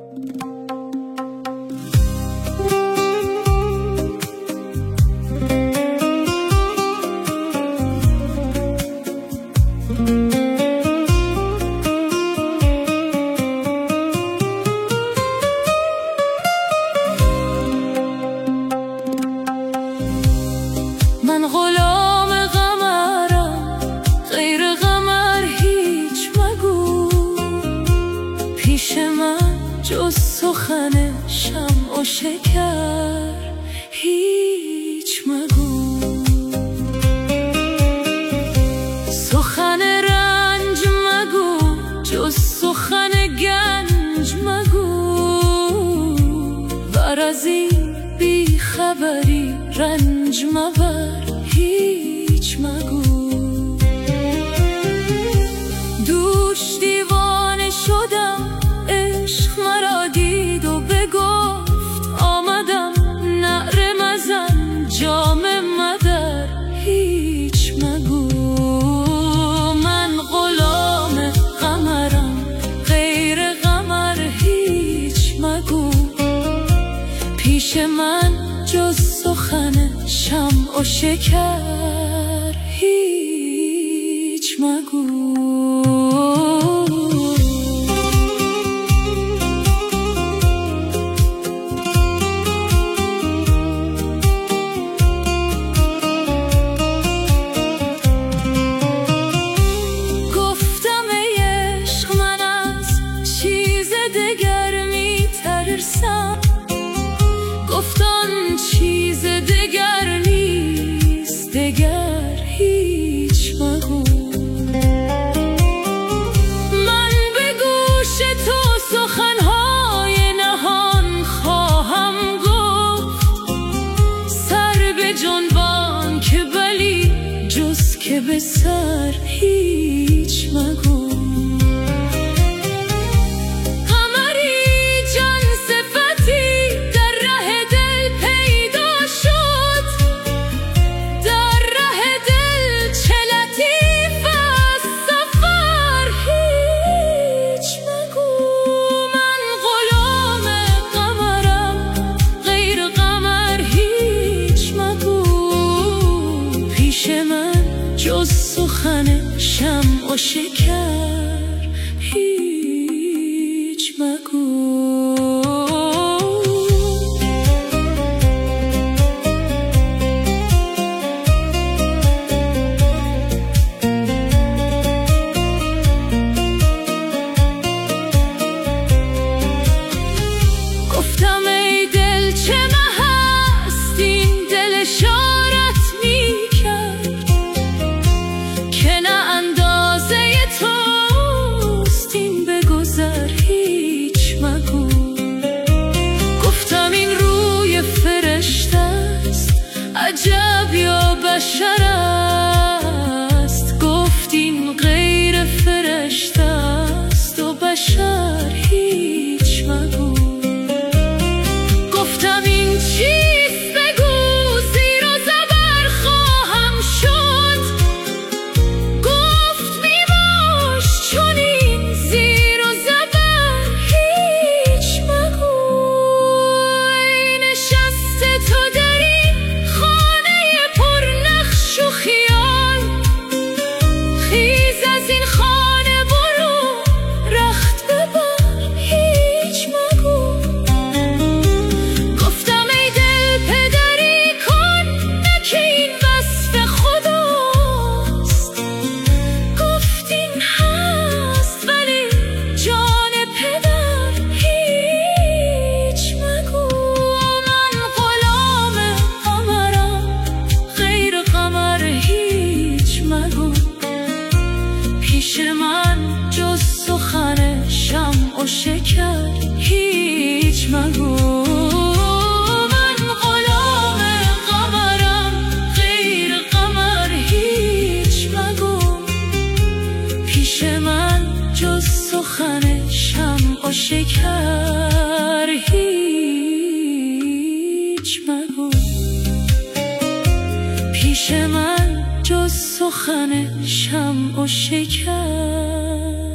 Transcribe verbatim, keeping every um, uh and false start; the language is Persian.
من غلام قمرم، غیر قمر هیچ مگو. پیش من جز سخن شمع و شکر هیچ مگو. سخن رنج مگو، جز سخن گنج مگو. ور از این بی خبری رنج مبر هیچ مگو. دوش دیوانه شدم، عشق مرا دید و بگفت آمدم. نعره مزن جام مدر هیچ مگو. من غلام قمرم، غیر قمر هیچ مگو. پیش من جز سخن شمع و شکر هیچ مگو. گفتم ای عشق من از چیز دگر می ترسم. گفتم چیز دگر نیست، دگر هیچ مگو. من به گوش تو سخنهای نهان خواهم گفت. سر به جنبان که بلی جز که به سر هیچ مگو. جز سخن شمع و شکر هیچ مگو. گفتم ای دل چه مه است این دل اشارت می کرد که نه اندازه توست این بگذر هیچ مگو. گفتم این روی فرشته است عجب یا بشر است. گفت این غیر فرشته است و بشر هیچ مگو. گفتم این چیست بگو زیر و زبر خواهم شد. گفت می باش چنین زیر و زبر هیچ مگو. ای نشسته تو در این خانه پر نقش و خیال. خیز از این خانه برو رخت ببر هیچ مگو. پیش من جز سخن شمع و شکر هیچ مگو. من غلام قمرم، غیر قمر هیچ مگو. پیش من جز سخن شمع و شکر هیچ مگو. پیش من جز سخن شمع و شکر